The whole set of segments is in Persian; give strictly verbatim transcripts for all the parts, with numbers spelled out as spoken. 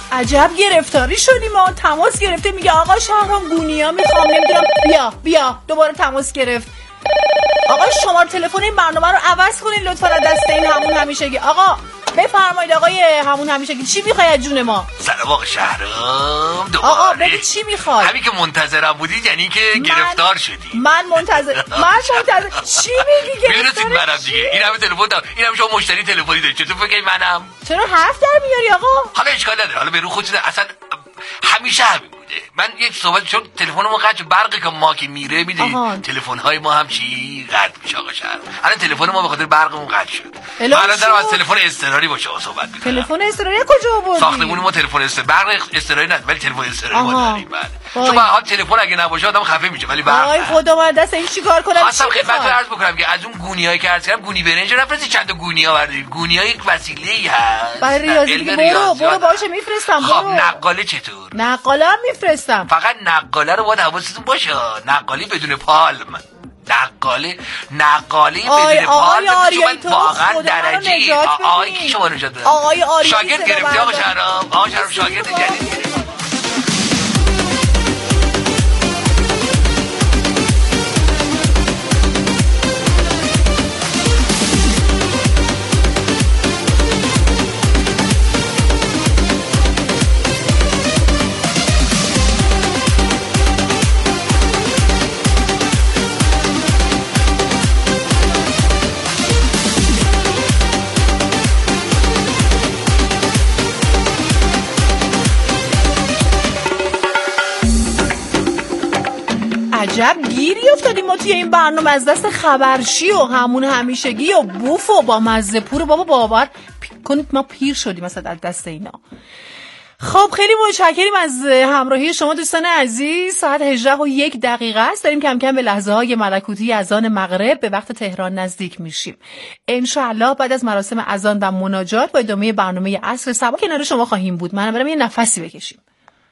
عجب گرفتاری شدیم. ما تماس گرفته میگه آقا شهرام گونیا میخوام، نمیدونم بیا بیا دوباره تماس گرفت. آقا شماره تلفن این برنامه رو عوض کنین لطفا از دست این همون همیشگی. آقا بفرمایید آقای همون همیشگی، چی میخوای از جون ما؟ سلام آقا شهرام دوباره. آقا بگو چی میخوای؟ همین که منتظرم بودی یعنی که من... گرفتار شدی. من منتظر من منتظر چی میگی گرفتار؟ میدونید منم دیگه، این همه تلفن دارم، این همه شما مشتری تلفنی دارید، چطور فکر منم؟ چرا حرف در میاری آقا؟ حالا اشکال نداره، حالا به رو خودت اصلا همیشه همین بوده. من یک صحبت چون تلفن ما قطع، برقی که ما که میره میدونید تلفن های ما هم چی قطع میشه آقا شهر. الان تلفن ما به خاطر برقمون قطع شد. من الان دارم از تلفن اضطراری با شما صحبت میکنم. تلفن اضطراری کجا آوردی؟ ساختمون ما تلفن اضطراری، برق اضطراری نداره ولی تلفن اضطراری ما داریم. بعد چون بعد تلفن اگه نباشه آدم خفه میشه ولی برق. وای خدا من دست این چیکار کنم؟ اصلا خدمتتون عرض بکنم که از اون گونیایی که عرض کردم گونی برنج نفرستی چند تا گونیا بردارید. گونیا یک وسیله‌ای هست برای ریاضی. برو برو باشه میفرستم. خب نقاله چطور؟ نقاله هم میفرستم. فقط نقاله رو باید حواستون باشه، نقالی بدون پالم. نقاله نقاله بدون پالم. من واقعا درجه آقای کی شما نجات بده؟ آقای آریایی شاگرد گرفتی آقا شهرام. آقا شهرام شاگرد جدید گرفتی. عجب گیری افتادیم ما توی این برنامه از دست خبرشی و همون همیشگی و بوف و با مزه پور. بابا باور کنید ما پیر شدیم مثلا از دست اینا. خب خیلی متشکریم از همراهی شما دوستان عزیز. ساعت هجده و یک دقیقه است. داریم کم کم به لحظه های ملکوتی اذان مغرب به وقت تهران نزدیک میشیم. انشاءالله بعد از مراسم اذان و مناجات با ادامه برنامه عصر صبا کنار شما خواهیم بود. منم برم یه نفسی بکشیم.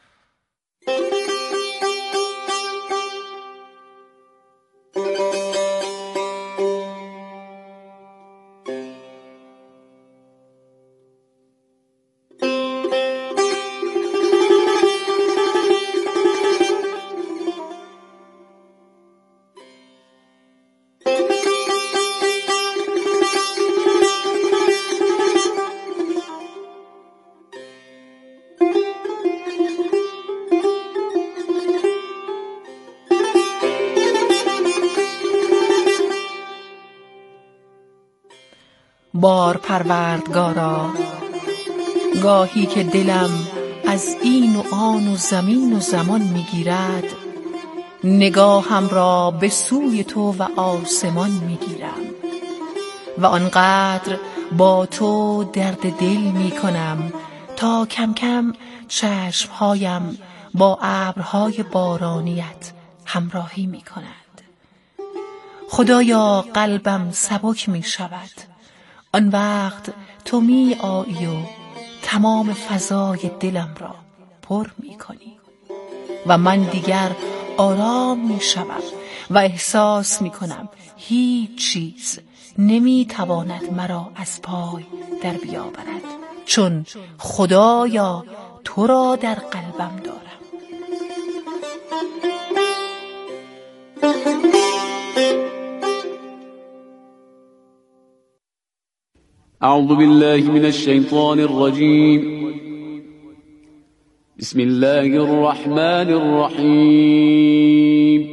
بار پروردگارا گاهی که دلم از این و آن و زمین و زمان میگیرد، نگاهم را به سوی تو و آسمان میگیرم و آنقدر با تو درد دل میکنم تا کم کم چشمهایم با ابرهای بارانیت همراهی میکند. خدایا قلبم سبک میشود آن وقت تو می آیی و تمام فضای دلم را پر می کنی و من دیگر آرام می شوم و احساس می کنم هیچ چیز نمی تواند مرا از پای در بیاورد، چون خدایا تو را در قلبم دارم. أعوذ بالله من الشيطان الرجيم. بسم الله الرحمن الرحيم.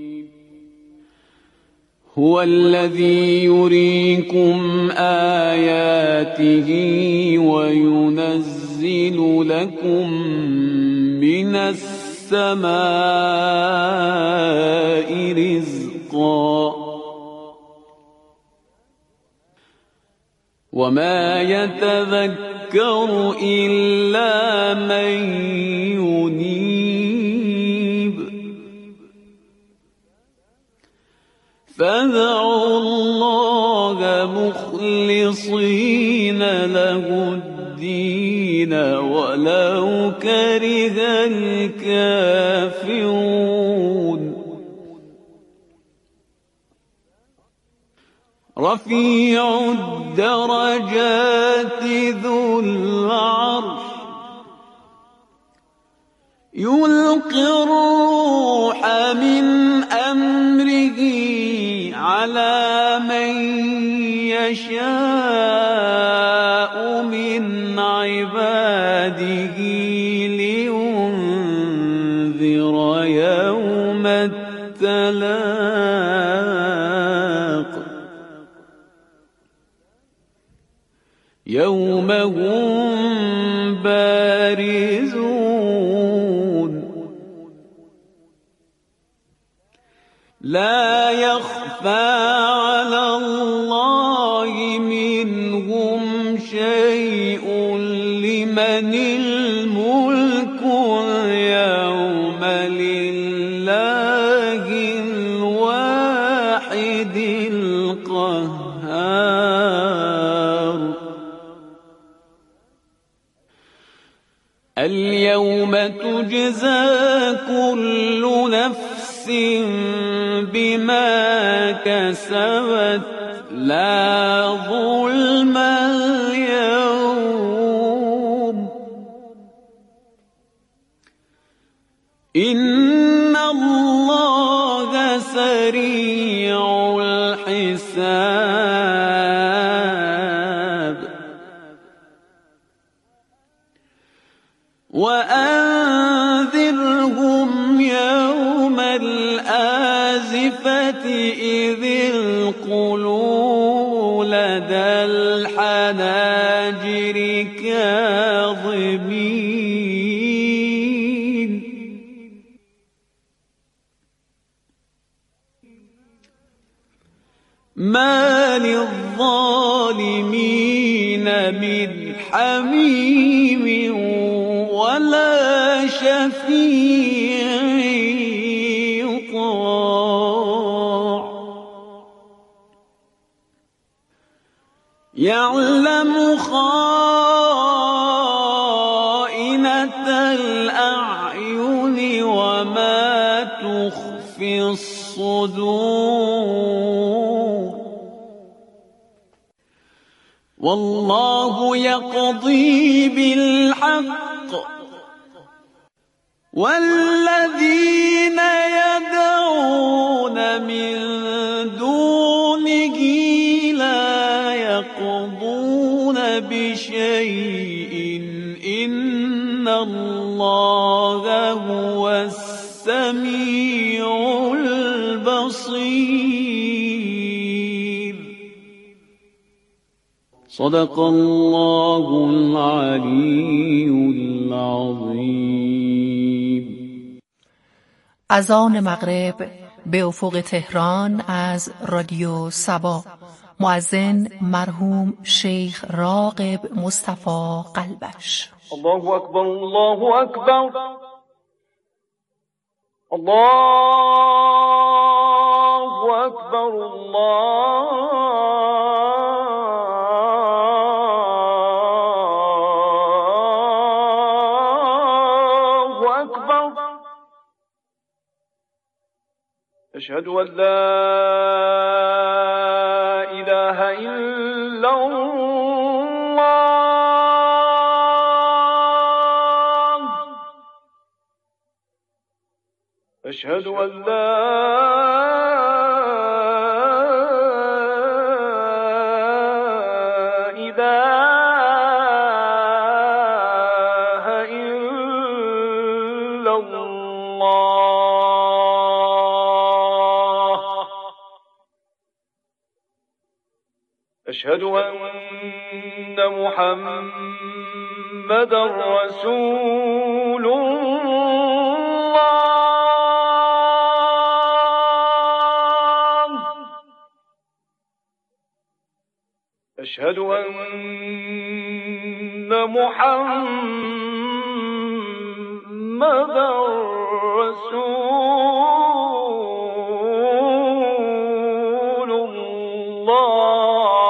هو الذي يريكم آياته وينزل لكم من السماء رزقا وما يتذكر إلا من ينيب فادعوا الله مخلصين له الدين ولو كره الكافرون رفيع الدرجات ذو العرش يلقي الروح من أمره على من يشاء من عباده لينذر يوم التلاق يوم هم بارزون لا يخفى على الله منهم شيء لمن الملك اليوم لله الواحد القهار اليوم تجزى كل نفس بما كسبت لا ظلم اليوم إن الله سريع الحساب وأنذرهم يوم الآزفة إذ القلوب لدى الحناجر كاظمين ما للظالمين من حميم ولا شفيع يطاع يعلم خائنة الأعين وما تخفي الصدور والله يقضي بالحق والذين يدعون من دونه لا يقضون بشيء إن الله هو السميع البصير صدق الله العلي العظيم. اذان مغرب به افق تهران از رادیو صبا. مؤذن مرحوم شیخ راغب مصطفی قلبش. الله اکبر الله اکبر الله اکبر الله أشهد أن لا إله إلا الله أشهد أن لا إله إلا الله أشهد أن محمدا رسول الله أشهد أن محمدا رسول الله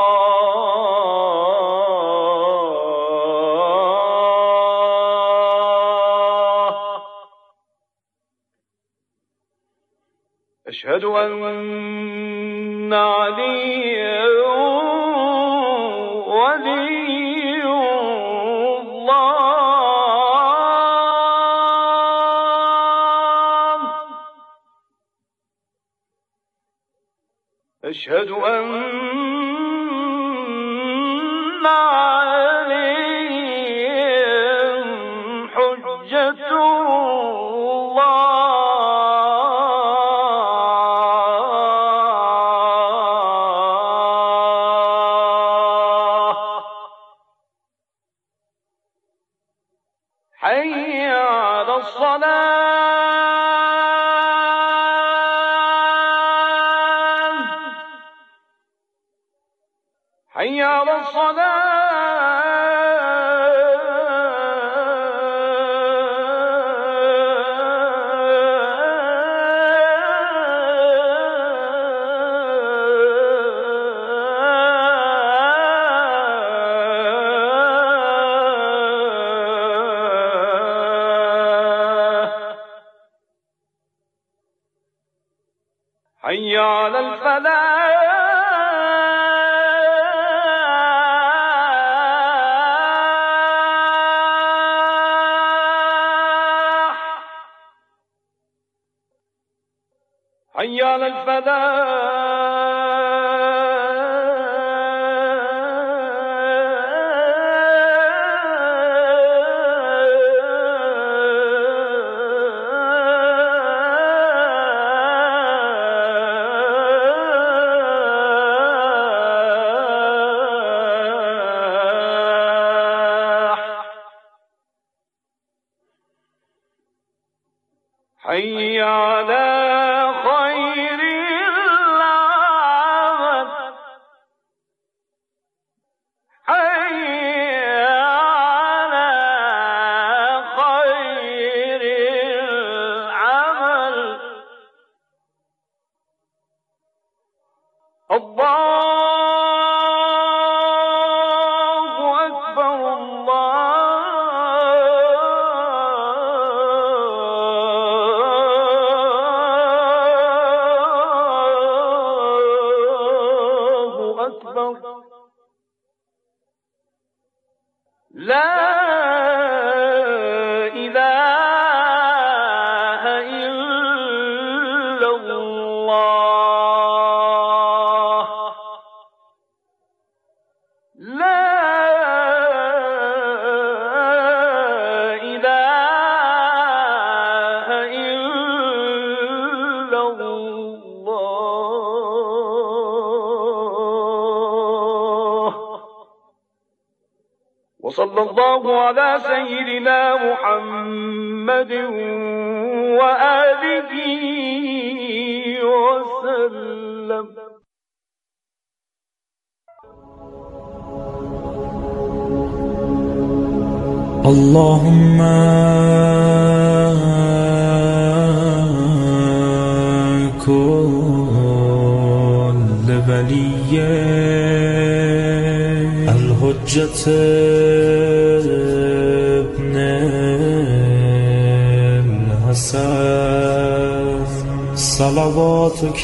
أشهد أن عليا ولي الله أشهد أن عليهم حجة الله حي على الصلاة حي على الصلاة حي على الفلاح حي على الفلاح حي على خير العمل حي على خير العمل الله أكبر الله أكبر لا إله إلا الله لا إله إلا الله وصلى الله على سيدنا محمد وآله وسلم. اللهم كل ولي الحجة ابن الحسن صلواتك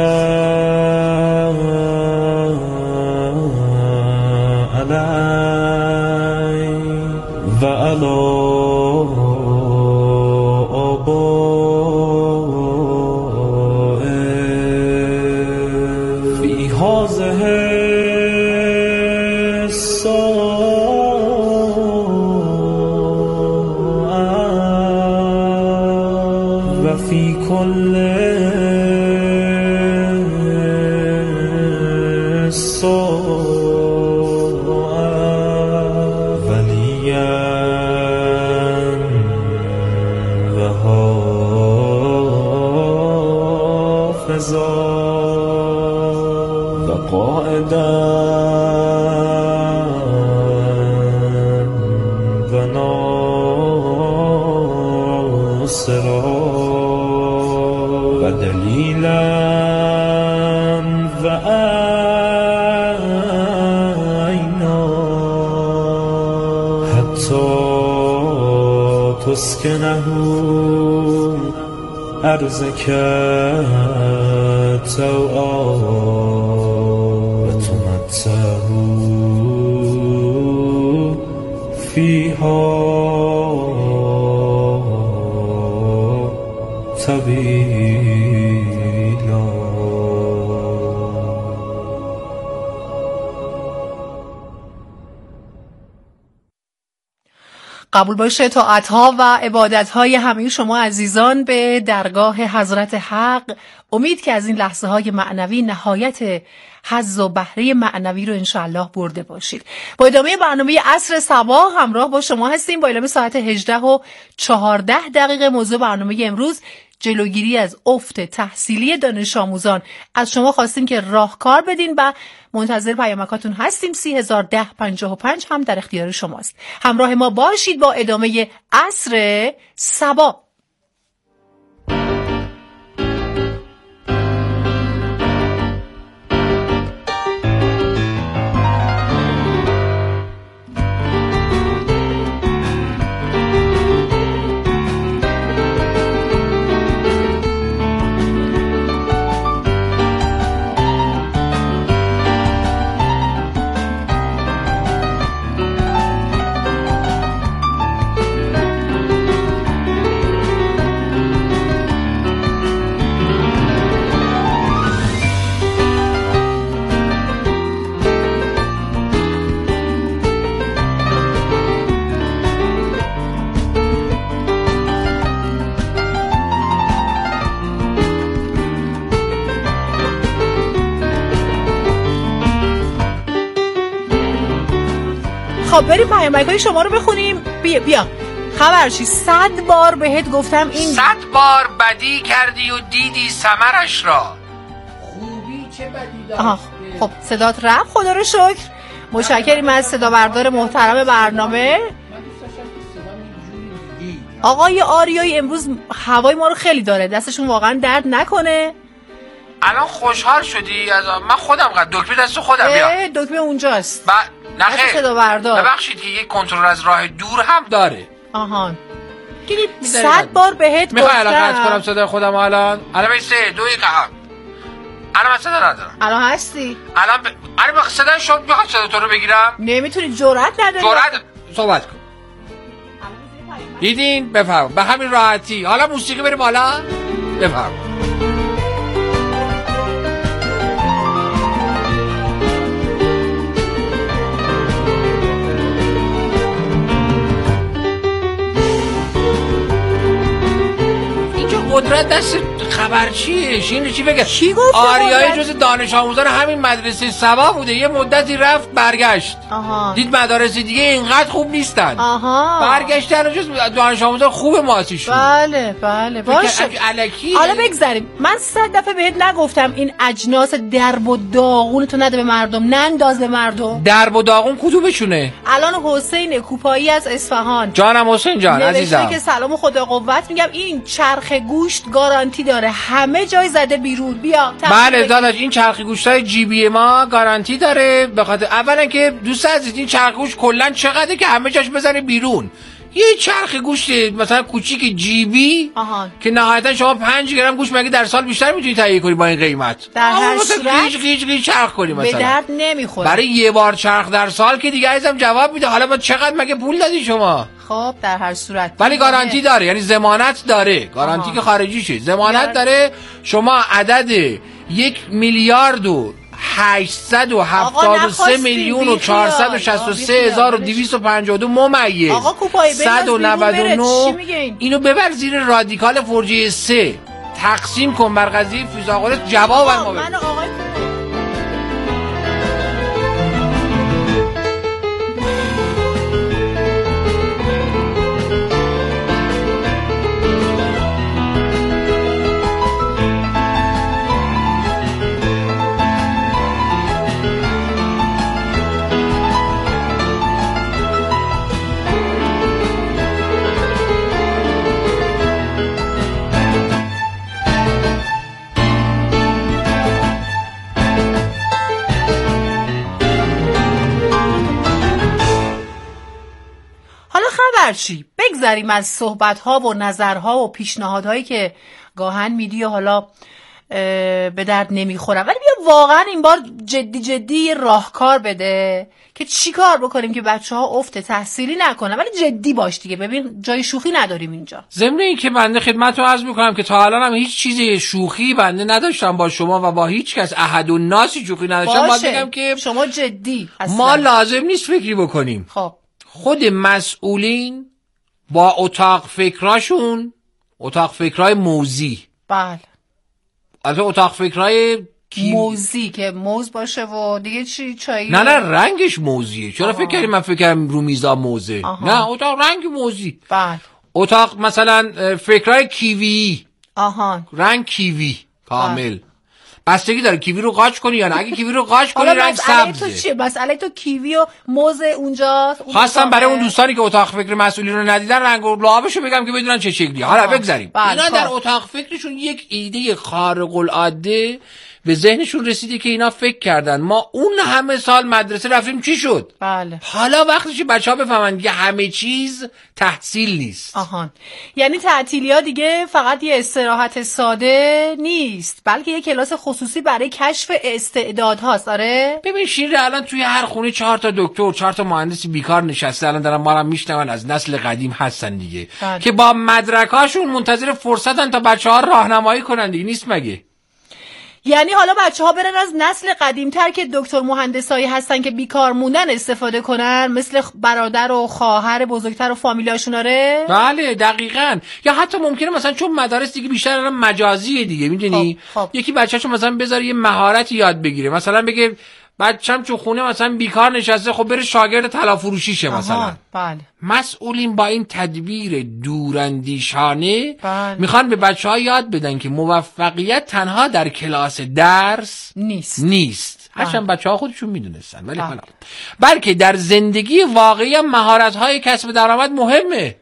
عليه وعلى آبائه في هذه الساعة وفي كل وقائدا وناصرا ودليلا وعينا حتى تسكنه أرزك توعا وتمتعه فيها طويلا. قبول باشه طاعت‌ها و عبادت‌های همه شما عزیزان به درگاه حضرت حق. امید که از این لحظه‌های معنوی نهایت حظ و بهره معنوی رو انشاءالله برده باشید. با ادامه برنامه عصر صبا همراه با شما هستیم با اعلام ساعت هجده و چهارده دقیقه. موضوع برنامه امروز جلوگیری از افت تحصیلی دانش آموزان. از شما خواستیم که راهکار بدین و منتظر پیامکاتون هستیم. سی هزار ده پنجاه و پنج هم در اختیار شماست. همراه ما باشید با ادامه عصر صبا. خب بریم پیامک‌های شما رو بخونیم. بیا بیا خبرچی صد بار بهت گفتم این صد بار بدی کردی و دیدی ثمرش را، خوبی چه بدی داشت. آها خب صدات رفت، خدا رو شکر. متشکریم از صدا بردار محترم برنامه آقای آریایی. امروز هوای ما رو خیلی داره، دستشون واقعا درد نکنه. الان خوشحال شدی از من خودم قد دکمه دست خودم. بیا دکمه اونجاست. ب... نخیر بردار. ببخشید که یک کنترل از راه دور هم داره. آهان صد بار بهت گفتم. میخوای الان قطع کنم صدای خودم؟ الان الان به سه دو یک هم الان من صدا ندارم. الان هستی؟ الان ب... الان بخ... صدای شما میخواد صدا تو رو بگیرم؟ نمیتونی، جرأت نداری. جرأت صحبت کن. دیدین؟ بفرم به همین راحتی. حالا موسیقی بریم بالا. بفرم. قدرت دست خبرچیه. این چی بگه؟ چی گفت؟ آریایی جز دانش آموزان همین مدرسه صبا بوده. یه مدتی رفت برگشت. آها. دید مدارس دیگه اینقدر خوب نیستن. آها. برگشتن جز دانش آموزان خوب ماسیشون. بله بله باشه. الکی. حالا بگذاریم. من صد دفعه بهت نگفتم این اجناس درب و داغون تو نده به مردم، ننداز به مردم. درب و داغون کدومشونه؟ الان حسین کوپایی از اصفهان. جانم حسین جان عزیزم. که سلام و خدا قوت میگم. این چرخ گوشت گارانتی داره، همه جای زده بیرون. بیا بله داداش این چرخ گوشتای جیبی ما گارانتی داره. بخاطر اولا که دوست عزیز این چرخ گوشت کلا چقدره که همه جاش بزنه بیرون. یه چرخ گوشت مثلا کوچیک جیبی آها. که نهایتا شما پنج گرم گوشت مگه در سال بیشتر میتونی تهیه کنی با این قیمت؟ در هر صورت گیج گیج گیج چرخ کنی مثلا به درد نمیخوره. برای یه بار چرخ در سال که دیگه عزیزم جواب میده. حالا با چقدر مگه پول دادی شما؟ خب در هر صورت ولی گارانتی داره، یعنی ضمانت داره. گارانتی که خارجیشه ضمانت داره. شما عدد یک میلیارد و هشتصد و هفتاد و سه میلیون و چهارصد و شصت و سه هزار و دویست و پنجاه و دو ممیز صد و نود و نه اینو ببر زیر رادیکال فرجه سه تقسیم کن بر قضیه فیزاغورس. جواب ما بده. چی؟ بگذاریم از صحبت‌ها و نظرها و پیشنهادهایی که گاهن میدی و حالا به درد نمیخورم، ولی بیا واقعا این بار جدی جدی راهکار بده که چی کار بکنیم که بچه ها افت تحصیلی نکنن، ولی جدی باش دیگه. ببین جای شوخی نداریم اینجا. ضمن این که بنده خدمتتون عرض میکنم که تا الان هم هیچ چیزی شوخی بنده نداشتم با شما و با هیچ کس احد و ناسی شوخی نداشتم. باید بگم که شما جدی اصلا ما لازم نیست فکری بکنیم. خب خود مسئولین با اتاق فکراشون، اتاق فکرای موزی. بله. البته اتاق فکرای کی... موزی که موز باشه و دیگه چی چایی؟ نه نه رنگش موزیه. چرا فکر کردی من فکر کردم رو میزا موزه؟ آها. نه اتاق رنگ موزی. بله. اتاق مثلا فکرای کیوی. آها. رنگ کیوی کامل. بستگی داره کیوی رو قاچ کنی یا نه. اگه کیوی رو قاچ کنی رنگ سبزه. تو چیه؟ مسئله تو کیوی و موز اونجاست. خواستم برای اون دوستانی که اتاق فکر مسئولی رو ندیدن رنگ و لعابشو بگم که بدونن چه شکلیه. حالا بگذاریم. اینا در اتاق فکرشون یک ایده خارق العاده به ذهنشون رسیده که اینا فکر کردن ما اون همه سال مدرسه رفتیم چی شد؟ بله. حالا وقتشه بچه‌ها بفهمن که همه چیز تحصیل نیست. آهان. یعنی تعطیلی‌ها دیگه فقط یه استراحت ساده نیست، بلکه یه کلاس خصوصی برای کشف استعدادهاست. آره؟ ببین شیر الان توی هر خونه چهار تا دکتر، چهار تا مهندسی بیکار نشسته الان دارن ما رو میشنون، از نسل قدیم هستن دیگه. بله. که با مدرکاشون منتظر فرصتن تا بچه‌ها راهنمایی کنن دیگه، نیست مگه؟ یعنی حالا بچه ها برن از نسل قدیمتر که دکتر مهندسایی هستن که بیکار موندن استفاده کنن، مثل برادر و خواهر بزرگتر و فامیلاشون. آره؟ بله دقیقاً. یا حتی ممکنه مثلا چون مدارس دیگه بیشتر الان مجازیه دیگه، میدونی خب، خب. یکی بچه‌شو مثلا بذاره یه مهارتی یاد بگیره، مثلا بگه بچه‌م تو خونه مثلا بیکار نشسته، خب بره شاگرد طلا فروشیشه مثلا. بله. مسئولین با این تدبیر دوراندیشانه بله. میخوان به بچه‌ها یاد بدن که موفقیت تنها در کلاس درس نیست نیست. هرچند بچه‌ها خودشون میدونستن ولی حالا بلکه در زندگی واقعی مهارت‌های کسب درآمد مهمه.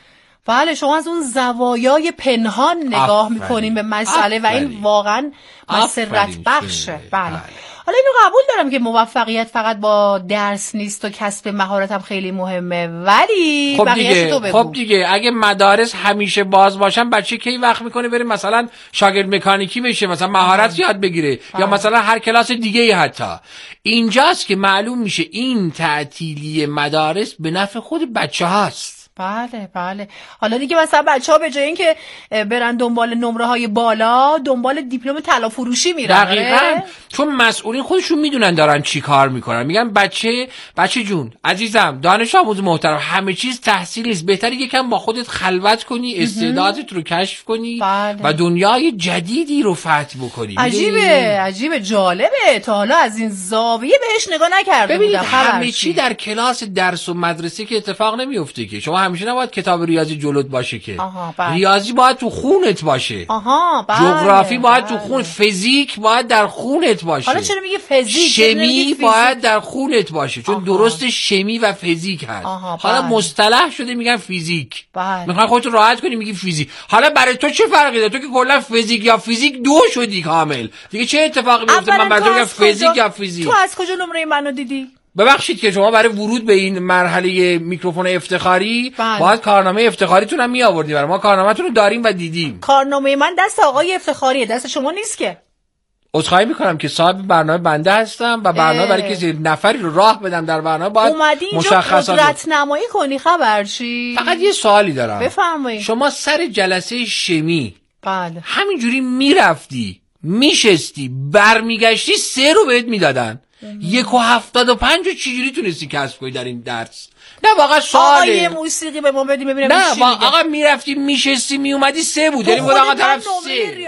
بله شما از اون زوایای پنهان نگاه میکنین به مسئله و این واقعا مسرت بخشه. بله. بله. حالا اینو قبول دارم که موفقیت فقط با درس نیست و کسب مهارت هم خیلی مهمه، ولی خب دیگه تو بگو. خب دیگه اگه مدارس همیشه باز باشن بچه کی وقت میکنه بره مثلا شاگرد مکانیکی بشه، مثلا مهارت یاد بگیره آه. یا مثلا هر کلاس دیگه ای. حتی اینجاست که معلوم میشه این تعطیلی مدارس به نفع خود بچه هاست. بله بله. حالا دیگه مثلا بچه‌ها به جای اینکه برن دنبال نمره‌های بالا دنبال دیپلم طلا فروشی میرن. دقیقاً. چون مسئولین خودشون میدونن دارن چی کار میکنن. میگن بچه بچه جون عزیزم دانش آموز محترم همه چیز تحصیل نیست، بهتره یکم با خودت خلوت کنی، استعدادت رو کشف کنی بله. و دنیای جدیدی رو فتح بکنی. عجیبه عجیبه جالبه، تا حالا از این زاویه بهش نگاه نکرده بودم. همه چی در کلاس درس و مدرسه که اتفاق نمیفته که. شما همیشه نباید کتاب ریاضی جلوت باشه که. آها بله. ریاضی باید تو خونت باشه. آها بله. جغرافی باید بله. تو خون، فیزیک باید در خونت باشه. حالا چرا میگه فیزیک؟ شیمی باید در خونت باشه چون آها. درست شیمی و فیزیک هست. آها حالا بله. مصطلح شده میگن فیزیک. بله. میخوای خودت راحت کنی میگی فیزیک. حالا برای تو چه فرقی داره؟ تو که کلا فیزیک یا فیزیک دو شدی کامل. دیگه چه اتفاقی میفته من برات میگم فیزیک یا فیزیک؟ تو از کجا نمره منو دیدی؟ ببخشید که شما برای ورود به این مرحله میکروفون افتخاری بله. باید کارنامه افتخاریتون هم می آوردی. برای ما کارنامه‌تون رو داریم و دیدیم. کارنامه من دست آقای افتخاریه، دست شما نیست که. عذرخواهی میکنم که صاحب برنامه بنده هستم و برنامه برای کسی نفری رو راه بدم در برنامه باید مشخصات قدرت نمایی کنی. خبر چی؟ فقط یه سوالی دارم. بفرمایید. شما سر جلسه شیمی بله همینجوری میرفتی میشستی برمیگشتی سه رو بهت میدادن، یک و هفتاد و پنج رو چجوری تونستی کسب کنی در این درس؟ نه واقعا سواله. آقا یه موسیقی به ما بدیم ببینم نه واقعا آقا میرفتی میشستی میومدی سه بود، یعنی بود آقا طرف سه.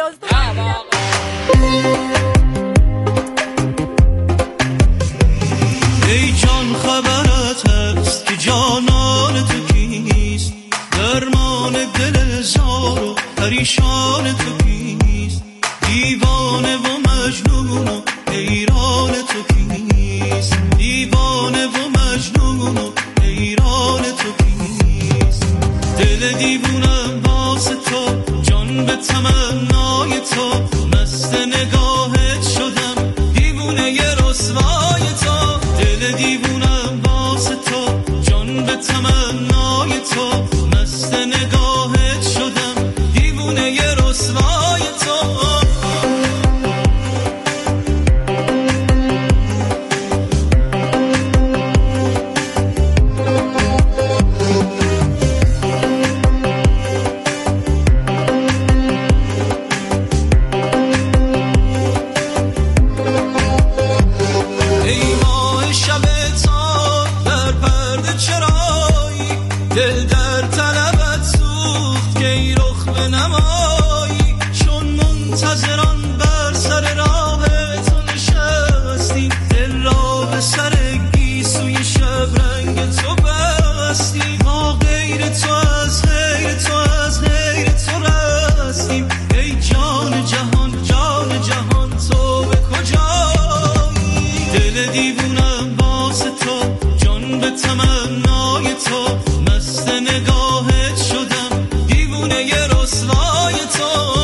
ای جان خبرت هست که جانان تو کیست، درمان دل زار و پریشان تو کیست، دیوانه و مجنون و حیران تو کیست، دیوانه و مجنون و حیران تو کیست، دل دیوونم واسه تو جان به تمنای تو، مست نگاهت شدم دیوونه ی رسوای تو، دل دیوونم واسه تو جان به تمنای تو، مست نگاهت شدم دیوونه ی رسوای تو. در طلبت سوخت که ای رخ بنمایی، چون منتظران بر سر راه تو نشستیم، دل را به سر گیسوی شب رنگ تو بستیم، ما غیر تو از غیر تو از غیر تو رستیم، ای جان جهان جان جهان تو به کجایی، دل دیوونم باز تو جان به تمنای تو، مست نگاهت شدم دیوونه ی رسوای تو.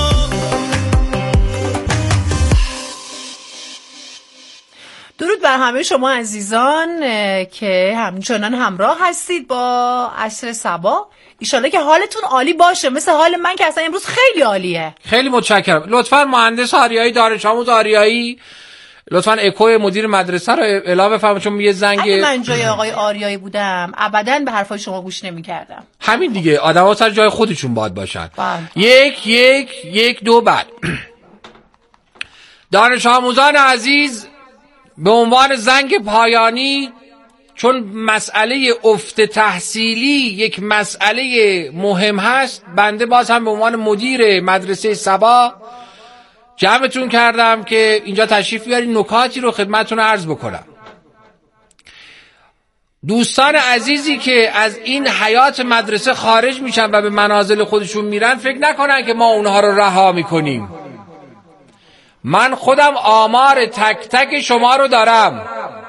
درود بر همه شما عزیزان که همچنان همراه هستید با عصر صبا. ایشالله که حالتون عالی باشه، مثل حال من که اصلا امروز خیلی عالیه. خیلی متشکرم. لطفاً مهندس آریایی، دانش آموز آریایی، لطفاً اکو مدیر مدرسه رو اعلام بفرمایید، چون یه زنگ. اگه من جای آقای آریایی بودم ابداً به حرفای شما گوش نمی‌کردم. همین دیگه، آدم‌ها سر جای خودشون باید باشن. بله. یک یک یک دو بعد. دانش آموزان عزیز، به عنوان زنگ پایانی، چون مسئله افت تحصیلی یک مسئله مهم هست، بنده باز هم به عنوان مدیر مدرسه صبا جمعتون کردم که اینجا تشریف بیارید نکاتی رو خدمتتون عرض بکنم. دوستان عزیزی که از این حیات مدرسه خارج میشن و به منازل خودشون میرن، فکر نکنن که ما اونها رو رها میکنیم. من خودم آمار تک تک شما رو دارم.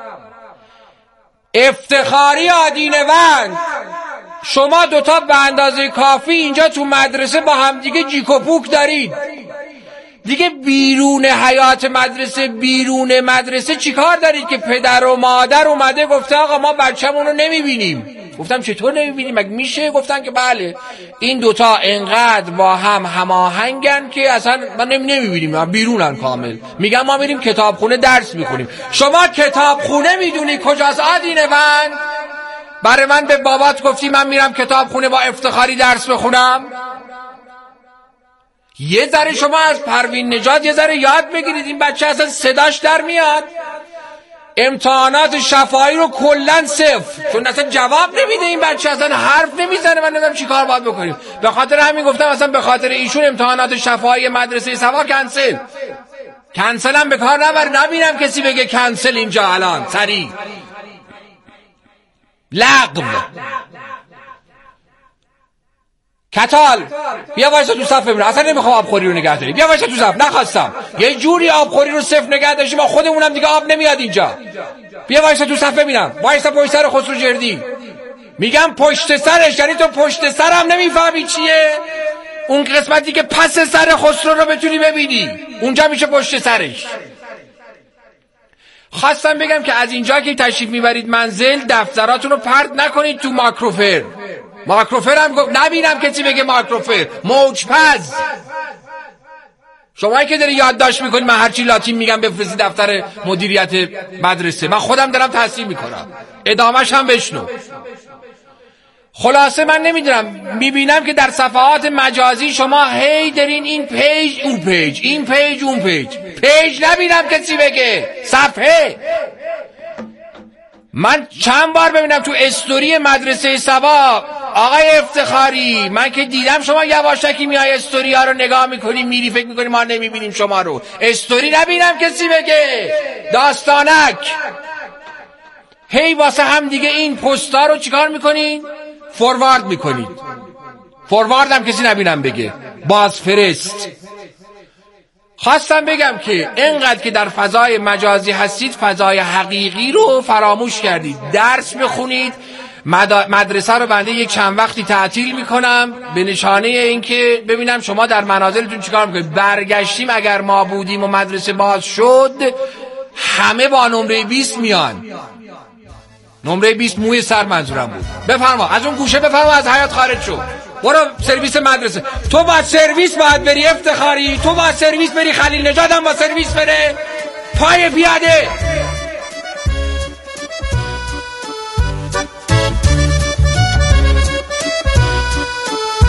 افتخاری آدینوند، شما دوتا به اندازه کافی اینجا تو مدرسه با همدیگه جیک و پوک دارید دیگه. بیرون حیات مدرسه، بیرون مدرسه چیکار دارید که پدر و مادر اومده گفته آقا ما بچه‌مون رو نمیبینیم؟ گفتم چطور نمیبینیم؟ مگه میشه؟ گفتن که بله این دوتا انقدر با هم هماهنگن که اصلا ما نمیبینیم، بیرونن کامل. میگن ما میریم کتابخونه درس میخونیم. شما کتابخونه میدونی کجاست آدینوند؟ برای من به بابات گفتی من میرم کتابخونه با افتخاری درس بخونم؟ یه ذره شما از پروین نژاد یه ذره یاد بگیرید. این بچه اصلا صداش در میاد. امتحانات شفاهی رو کلن صفر، چون اصلا جواب نمیده این بچه، اصلا حرف نمیزنه. من نمیدونم چی کار باید بکنیم. به خاطر همین گفتم اصلا به خاطر ایشون امتحانات شفاهی مدرسه صبا کنسل. کنسل هم به کار نبر، نبینم کسی بگه کنسل اینجا الان سریع لغو. کتال بیا وایسا تو صف ببینم. اصلا نمیخوام آبخوری رو نگه داری. بیا وایسا تو صف. نخواستم یه جوری آبخوری رو صفر نگه داشتیم ما خودمونم دیگه آب نمیاد اینجا. بیا وایسا تو صف ببینم. وایسا پشت سر خسرو جردی. میگم پشت سرش، یعنی تو پشت سرم نمیفهمی چیه؟ اون قسمتی که پس سر خسرو رو بتونی ببینی اونجا میشه پشت سرش. خواستم بگم که از اینجا که تشریف میبرید منزل، دفتراتون رو پرت نکنید تو ماکروفر. ماکروفر هم گفت نبینم کسی بگه ماکروفر. موجپز شما که داری یادداشت میکنید من هرچی لاتین میگم بفرستی دفتر مدیریت مدرسه. من خودم دارم تحصیل میکنم، ادامهش هم بشنو. خلاصه من نمیدونم، میبینم که در صفحات مجازی شما هی دارین این پیج اون پیج، این پیج اون پیج. پیج نبینم کسی بگه، صفحه. من چند بار ببینم تو استوری مدرسه صبا آقای افتخاری، من که دیدم شما یواشکی میای استوری ها رو نگاه میکنی میری فکر میکنی ما نمیبینیم شما رو. استوری نبینم کسی بگه. داستانک هی واسه هم دیگه این پستا رو چیکار میکنین؟ فوروارد میکنید. فوروارد هم کسی نبینم بگه، باز فرست. خواستم بگم که اینقدر که در فضای مجازی هستید فضای حقیقی رو فراموش کردید. درس بخونید. مدرسه رو بنده یک چند وقتی تعطیل میکنم به نشانه اینکه ببینم شما در منازلتون چیکار میکنید. برگشتیم اگر ما بودیم و مدرسه باز شد همه با نمره بیست میان. نمره بیست موی سر منظورم بود. بفرما از اون گوشه، بفرما از حیاط خارج شو. برو سرویس مدرسه. تو با سرویس باید بری افتخاری. تو با سرویس بری. خلیل نژاد هم با سرویس بره. پای پیاده